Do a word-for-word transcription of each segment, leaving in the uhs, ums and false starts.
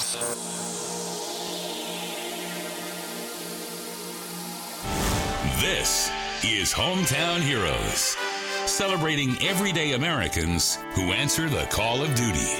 This is Hometown Heroes, celebrating everyday Americans who answer the call of duty.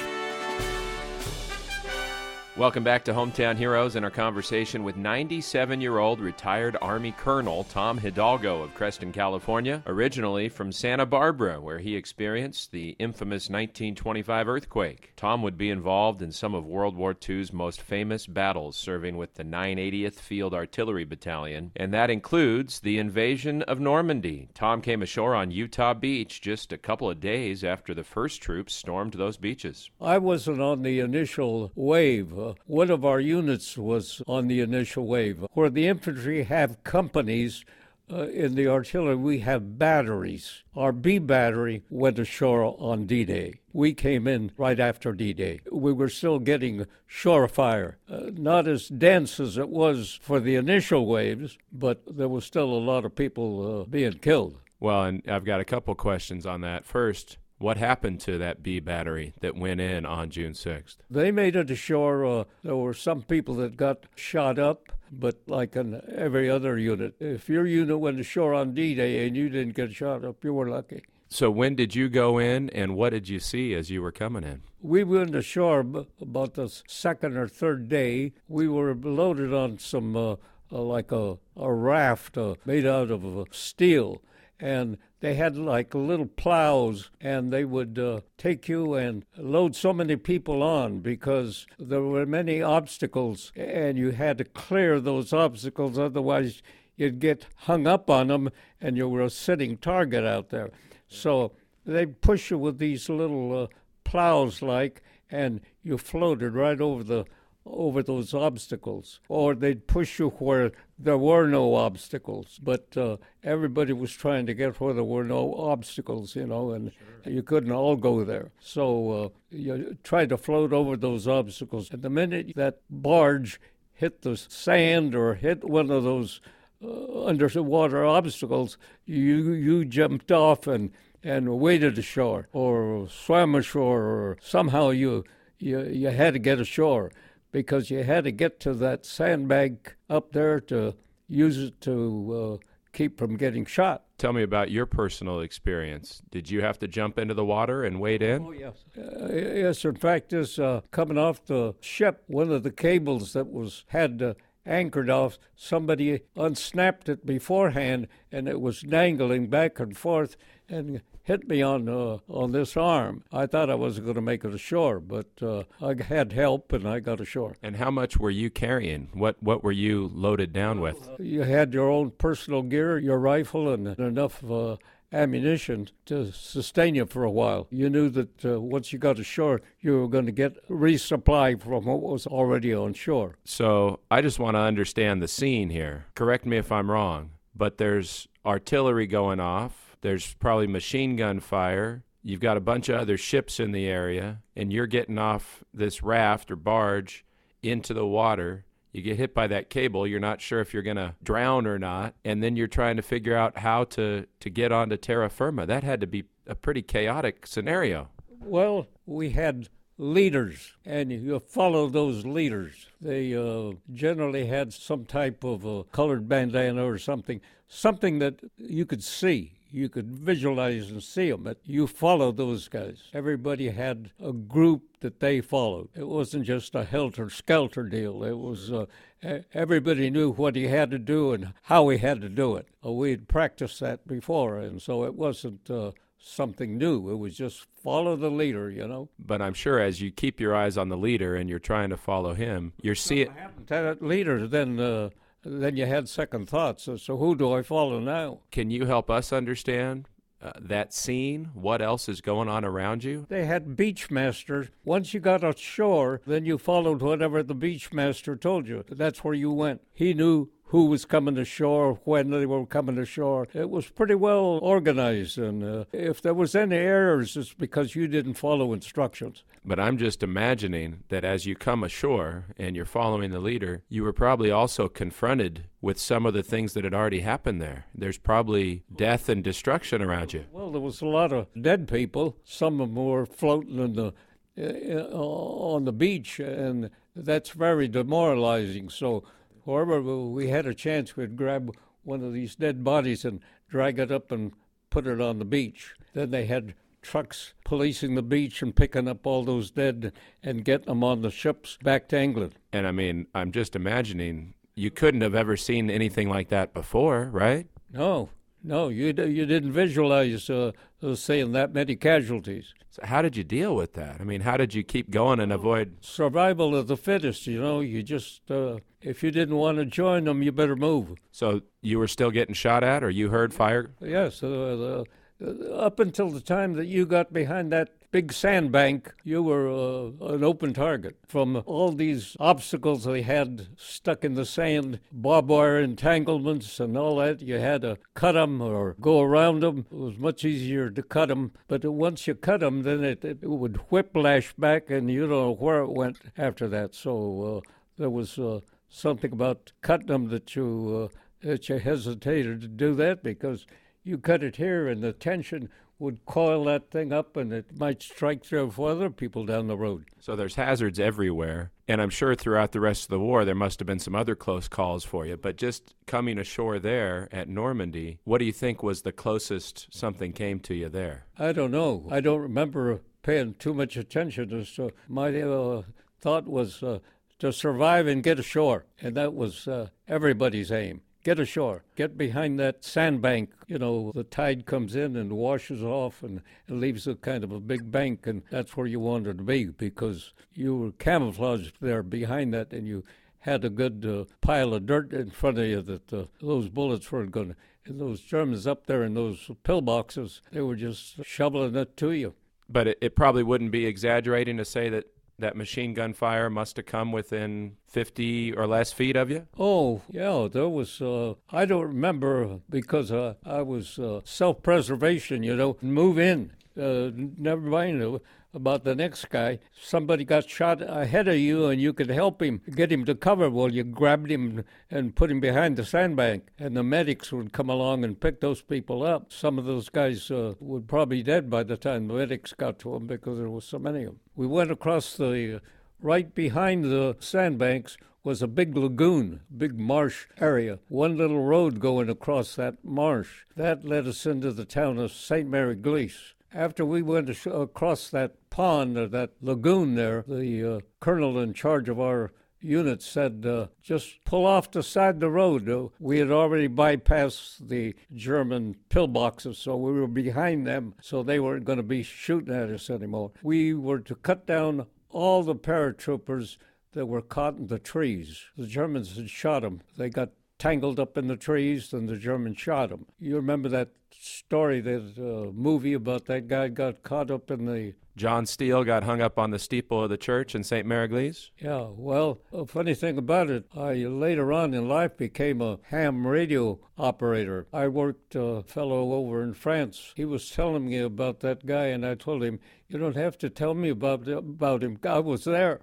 Welcome back to Hometown Heroes and our conversation with ninety-seven-year-old retired Army Colonel Tom Hidalgo of Creston, California, originally from Santa Barbara, where he experienced the infamous nineteen twenty-five earthquake. Tom would be involved in some of World War Two's most famous battles, serving with the nine hundred eightieth Field Artillery Battalion, and that includes the invasion of Normandy. Tom came ashore on Utah Beach just a couple of days after the first troops stormed those beaches. I wasn't on the initial wave. Uh, one of our units was on the initial wave. Where the infantry have companies, uh, in the artillery we have batteries. Our B battery went ashore on D-Day. We came in right after D-Day. We were still getting shore fire. Uh, not as dense as it was for the initial waves, but there was still a lot of people uh, being killed. Well, and I've got a couple questions on that. First, what happened to that B battery that went in on June sixth? They made it ashore. Uh, there were some people that got shot up, but like in every other unit, if your unit went ashore on D-Day and you didn't get shot up, you were lucky. So when did you go in, and what did you see as you were coming in? We went ashore b- about the second or third day. We were loaded on some, uh, uh, like a, a raft uh, made out of uh, steel, and they had like little plows, and they would uh, take you and load so many people on because there were many obstacles, and you had to clear those obstacles, otherwise you'd get hung up on them, and you were a sitting target out there. So they'd push you with these little uh, plows like, and you floated right over the over those obstacles, or they'd push you where there were no obstacles, but uh, everybody was trying to get where there were no obstacles, you know, and sure. You couldn't all go there. So uh, you tried to float over those obstacles. And the minute that barge hit the sand or hit one of those uh, underwater obstacles, you you jumped off and, and waded ashore, or swam ashore, or somehow you you, you had to get ashore, because you had to get to that sandbag up there to use it to uh, keep from getting shot. Tell me about your personal experience. Did you have to jump into the water and wade in? Oh, yes. Uh, yes, in fact, this, uh, coming off the ship, one of the cables that was had uh, anchored off, somebody unsnapped it beforehand, and it was dangling back and forth, and hit me on uh, on this arm. I thought I wasn't going to make it ashore, but uh, I had help and I got ashore. And how much were you carrying? What what were you loaded down with? Uh, you had your own personal gear, your rifle, and enough uh, ammunition to sustain you for a while. You knew that uh, once you got ashore, you were going to get resupply from what was already on shore. So I just want to understand the scene here. Correct me if I'm wrong, but there's artillery going off. There's probably machine gun fire. You've got a bunch of other ships in the area, and you're getting off this raft or barge into the water. You get hit by that cable. You're not sure if you're going to drown or not, and then you're trying to figure out how to, to get onto terra firma. That had to be a pretty chaotic scenario. Well, we had leaders, and you follow those leaders. They uh, generally had some type of a colored bandana or something, something that you could see. You could visualize and see them, but you follow those guys. Everybody had a group that they followed. It wasn't just a helter-skelter deal. It was uh, everybody knew what he had to do and how he had to do it. Uh, we had practiced that before, and so it wasn't uh, something new. It was just follow the leader, you know. But I'm sure as you keep your eyes on the leader and you're trying to follow him, you're seeing that leader. Then. Uh, Then you had second thoughts. So, so who do I follow now? Can you help us understand uh, that scene? What else is going on around you? They had beachmasters. Once you got ashore, then you followed whatever the beachmaster told you. That's where you went. He knew who was coming ashore, when they were coming ashore. It was pretty well organized, and uh, if there was any errors, it's because you didn't follow instructions. But I'm just imagining that as you come ashore and you're following the leader, you were probably also confronted with some of the things that had already happened there. There's probably death and destruction around you. Well, there was a lot of dead people. Some of them were floating in the uh, on the beach, and that's very demoralizing. So wherever we had a chance, we'd grab one of these dead bodies and drag it up and put it on the beach. Then they had trucks policing the beach and picking up all those dead and getting them on the ships back to England. And I mean, I'm just imagining, you couldn't have ever seen anything like that before, right? No, no, you you didn't visualize uh, seeing that many casualties. So how did you deal with that? I mean, how did you keep going and avoid... Survival of the fittest, you know. You just, uh, if you didn't want to join them, you better move. So you were still getting shot at, or you heard fire? Yes, uh, the, uh, up until the time that you got behind that big sandbank, you were uh, an open target. From all these obstacles they had stuck in the sand, barbed wire entanglements and all that, you had to cut them or go around them. It was much easier to cut them, but once you cut them, then it, it would whiplash back, and you don't know where it went after that. So uh, there was uh, something about cutting them that you, uh, that you hesitated to do that, because you cut it here and the tension would coil that thing up, and it might strike three or four other people down the road. So there's hazards everywhere, and I'm sure throughout the rest of the war there must have been some other close calls for you, but just coming ashore there at Normandy, what do you think was the closest something came to you there? I don't know. I don't remember paying too much attention. As to, my uh, thought was uh, to survive and get ashore, and that was uh, everybody's aim. Get ashore. Get behind that sandbank. You know, the tide comes in and washes off and it leaves a kind of a big bank, and that's where you wanted to be, because you were camouflaged there behind that, and you had a good uh, pile of dirt in front of you that uh, those bullets weren't going to. And those Germans up there in those pillboxes, they were just shoveling it to you. But it, it probably wouldn't be exaggerating to say that that machine gun fire must have come within fifty or less feet of you? Oh, yeah, there was, uh, I don't remember, because uh, I was uh, self-preservation, you know, move in. Uh, never mind about the next guy. Somebody got shot ahead of you, and you could help him, get him to cover. Well, you grabbed him and put him behind the sandbank, and the medics would come along and pick those people up. Some of those guys uh, were probably dead by the time the medics got to them, because there was so many of them. We went across the, uh, right behind the sandbanks was a big lagoon, big marsh area. One little road going across that marsh. That led us into the town of Saint Mary Glees. After we went across that pond or that lagoon there, the uh, colonel in charge of our unit said, uh, just pull off the side of the road. Uh, we had already bypassed the German pillboxes, so we were behind them, so they weren't going to be shooting at us anymore. We were to cut down all the paratroopers that were caught in the trees. The Germans had shot them. They got tangled up in the trees, and the Germans shot them. You remember that story, that uh, movie about that guy got caught up in the... John Steele got hung up on the steeple of the church in Saint Mary Glees? Yeah, well, a funny thing about it, I later on in life became a ham radio operator. I worked a fellow over in France. He was telling me about that guy, and I told him, you don't have to tell me about, about him. I was there.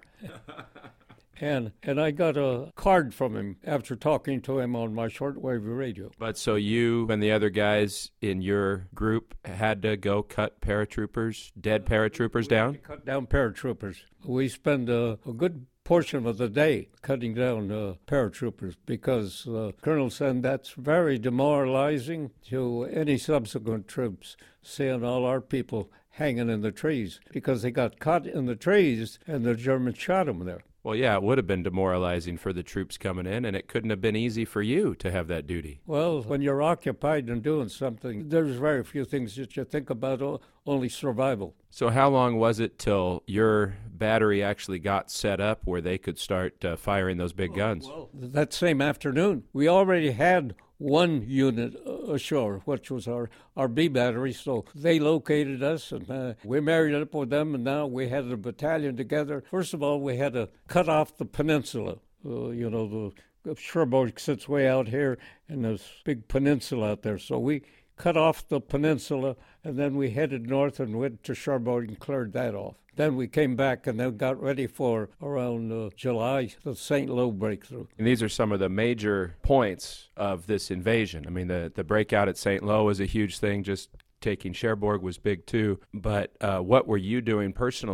And and I got a card from him after talking to him on my shortwave radio. But so you and the other guys in your group had to go cut paratroopers, dead paratroopers down? Cut down paratroopers. We spend a, a good portion of the day cutting down uh, paratroopers, because the uh, colonel said that's very demoralizing to any subsequent troops, seeing all our people hanging in the trees, because they got caught in the trees and the Germans shot them there. Well, yeah, it would have been demoralizing for the troops coming in, and it couldn't have been easy for you to have that duty. Well, when you're occupied and doing something, there's very few things that you think about, only survival. So how long was it till your battery actually got set up where they could start uh, firing those big guns? Well, that same afternoon. We already had one unit ashore, which was our, our B battery, so they located us, and uh, we married up with them, and now we had a battalion together. First of all, we had to cut off the peninsula. Uh, you know, the Cherbourg sits way out here, and there's a big peninsula out there, so we cut off the peninsula, and then we headed north and went to Cherbourg and cleared that off. Then we came back and then got ready for around uh, July, the Saint Lo breakthrough. And these are some of the major points of this invasion. I mean, the, the breakout at Saint Lo was a huge thing. Just taking Cherbourg was big too. But uh, what were you doing personally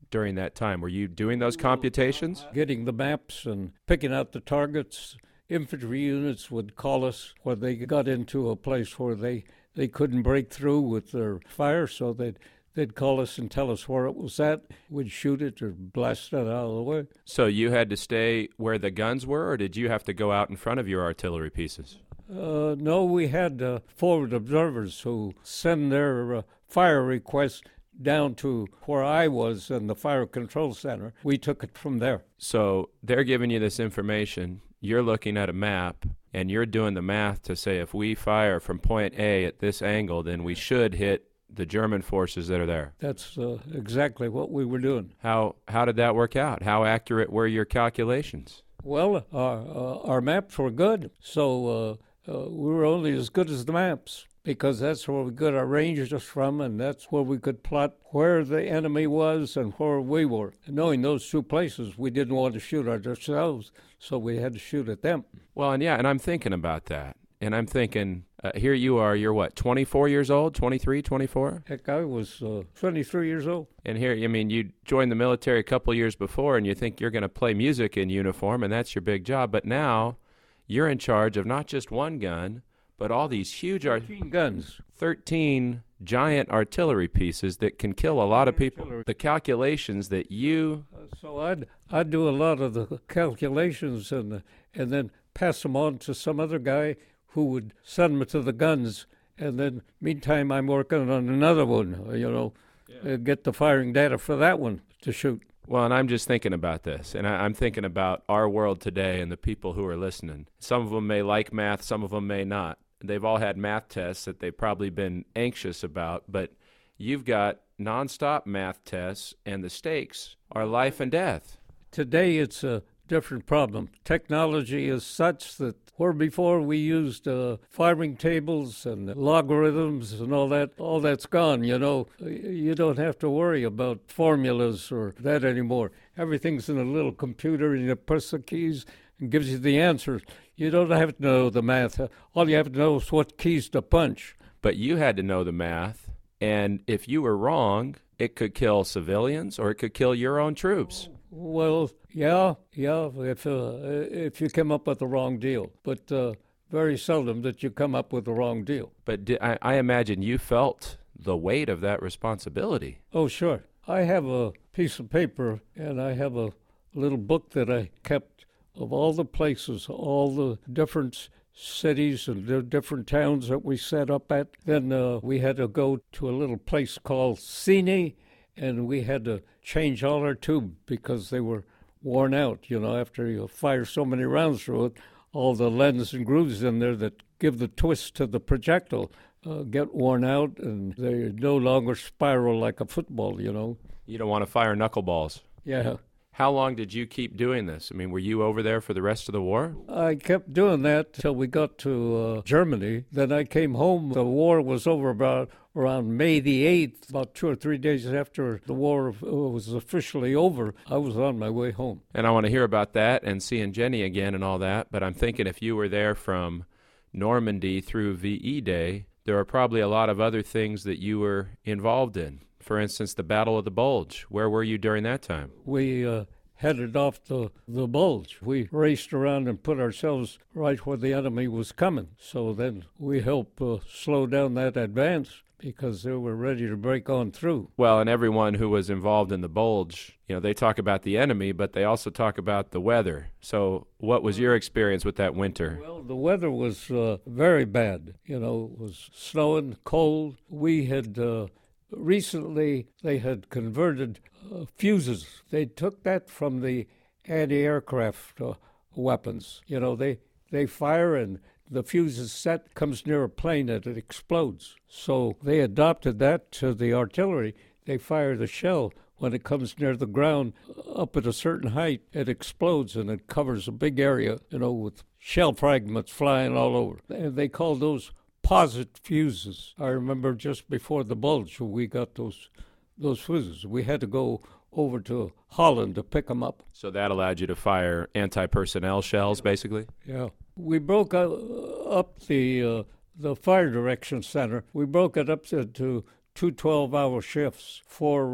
during that time? Were you doing those computations? Getting the maps and picking out the targets. Infantry units would call us when they got into a place where they, they couldn't break through with their fire, so they'd They'd call us and tell us where it was at. We'd shoot it or blast it out of the way. So you had to stay where the guns were, or did you have to go out in front of your artillery pieces? Uh, no, we had uh, forward observers who send their uh, fire requests down to where I was in the fire control center. We took it from there. So they're giving you this information. You're looking at a map, and you're doing the math to say if we fire from point A at this angle, then we should hit the German forces that are there. That's uh, exactly what we were doing. How how did that work out? How accurate were your calculations? Well, our, uh, our maps were good, so uh, uh, we were only as good as the maps, because that's where we got our ranges from, and that's where we could plot where the enemy was and where we were. And knowing those two places, we didn't want to shoot at ourselves, so we had to shoot at them. Well, and yeah, and I'm thinking about that. And I'm thinking, uh, here you are, you're what, twenty-four years old, twenty-three, twenty-four? Heck, I was uh, twenty-three years old. And here, I mean, you joined the military a couple years before, and you think you're going to play music in uniform, and that's your big job. But now you're in charge of not just one gun, but all these huge art- thirteen guns. thirteen giant artillery pieces that can kill a lot of people. Artillery. The calculations that you... Uh, so I'd, I'd do a lot of the calculations and, and then pass them on to some other guy who would send me to the guns, and then meantime I'm working on another one, you know, yeah. uh, get the firing data for that one to shoot. Well, and I'm just thinking about this, and I, I'm thinking about our world today and the people who are listening. Some of them may like math, some of them may not. They've all had math tests that they've probably been anxious about, but you've got nonstop math tests, and the stakes are life and death. Today it's a different problem. Technology is such that where before we used uh, firing tables and logarithms and all that, all that's gone, you know. You don't have to worry about formulas or that anymore. Everything's in a little computer, and you press the keys and gives you the answers. You don't have to know the math. All you have to know is what keys to punch. But you had to know the math, and if you were wrong, it could kill civilians or it could kill your own troops. Well, yeah, yeah, if uh, if you come up with the wrong deal. But uh, very seldom that you come up with the wrong deal. But di- I, I imagine you felt the weight of that responsibility. Oh, sure. I have a piece of paper, and I have a little book that I kept of all the places, all the different cities and the different towns that we set up at. Then uh, we had to go to a little place called Sini, and we had to change all our tubes because they were worn out. You know, after you fire so many rounds through it, all the lens and grooves in there that give the twist to the projectile uh, get worn out, and they no longer spiral like a football, you know. You don't want to fire knuckleballs. Yeah. How long did you keep doing this? I mean, were you over there for the rest of the war? I kept doing that till we got to uh, Germany. Then I came home. The war was over about around May the eighth, about two or three days after the war was officially over. I was on my way home. And I want to hear about that and seeing Jenny again and all that, but I'm thinking if you were there from Normandy through V E Day, there are probably a lot of other things that you were involved in. For instance, the Battle of the Bulge. Where were you during that time? We uh, headed off the, the Bulge. We raced around and put ourselves right where the enemy was coming. So then we helped uh, slow down that advance because they were ready to break on through. Well, and everyone who was involved in the Bulge, you know, they talk about the enemy, but they also talk about the weather. So what was your experience with that winter? Well, the weather was uh, very bad. You know, it was snowing, cold. We had... Uh, Recently, they had converted uh, fuses. They took that from the anti-aircraft uh, weapons. You know, they, they fire and the fuse is set, comes near a plane and it explodes. So they adopted that to the artillery. They fire the shell. When it comes near the ground, up at a certain height, it explodes and it covers a big area, you know, with shell fragments flying all over. And they call those posit fuses. I remember just before the Bulge, we got those those fuses. We had to go over to Holland to pick them up. So that allowed you to fire anti-personnel shells, basically? Yeah. We broke uh, up the uh, the fire direction center. We broke it up to, to two twelve-hour shifts for uh,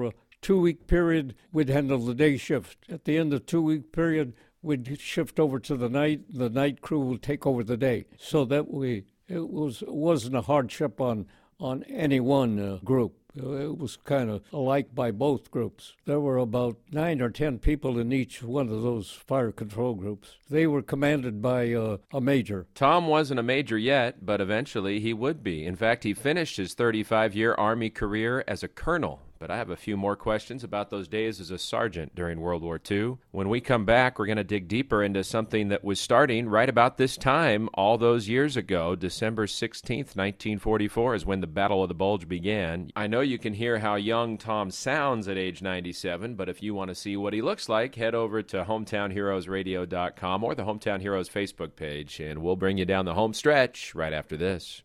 two-week period, we'd handle the day shift. At the end of the two-week period, we'd shift over to the night. The night crew would take over the day. So that we it was it wasn't a hardship on on any one uh, group. It was kind of alike by both groups. There were about nine or ten people in each one of those fire control groups. They were commanded by uh, a major. Tom wasn't a major yet, but eventually he would be. In fact, he finished his thirty-five-year Army career as a colonel. But I have a few more questions about those days as a sergeant during World War Two. When we come back, we're going to dig deeper into something that was starting right about this time all those years ago. December sixteenth, nineteen forty-four is when the Battle of the Bulge began. I know you can hear how young Tom sounds at age ninety-seven, but if you want to see what he looks like, head over to hometown heroes radio dot com or the Hometown Heroes Facebook page, and we'll bring you down the home stretch right after this.